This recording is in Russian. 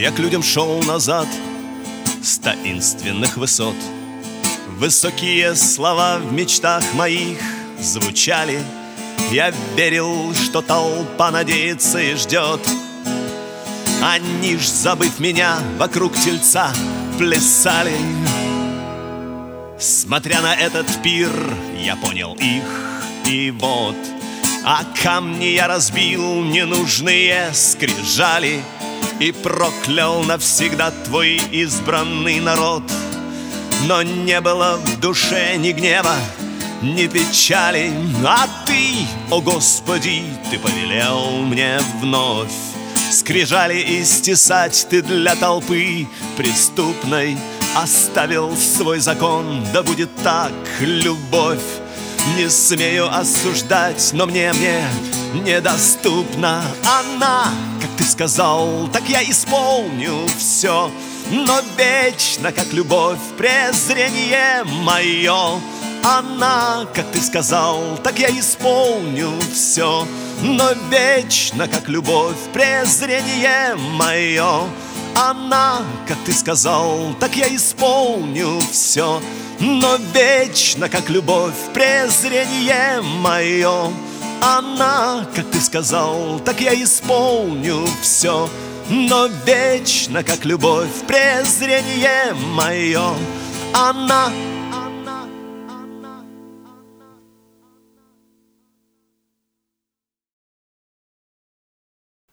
Я к людям шел назад с таинственных высот. Высокие слова в мечтах моих звучали. Я верил, что толпа надеется и ждет. Они ж, забыв меня, вокруг тельца плясали. Смотря на этот пир, я понял их, и вот. А камни я разбил, ненужные скрижали, и проклял навсегда твой избранный народ. Но не было в душе ни гнева, ни печали. А ты, о Господи, ты повелел мне вновь скрижали истесать. Ты для толпы преступной оставил свой закон. Да будет так, любовь. Не смею осуждать, но мне недоступна она. Как ты сказал, так я исполню все. Но вечно, как любовь, презрение мое. Она, как ты сказал, так я исполню все. Но вечно, как любовь, презрение мое. Она, как ты сказал, так я исполню все. Но вечно, как любовь, презрение мое. Она, как ты сказал, так я исполню все. Но вечно, как любовь, презрение мое. Она,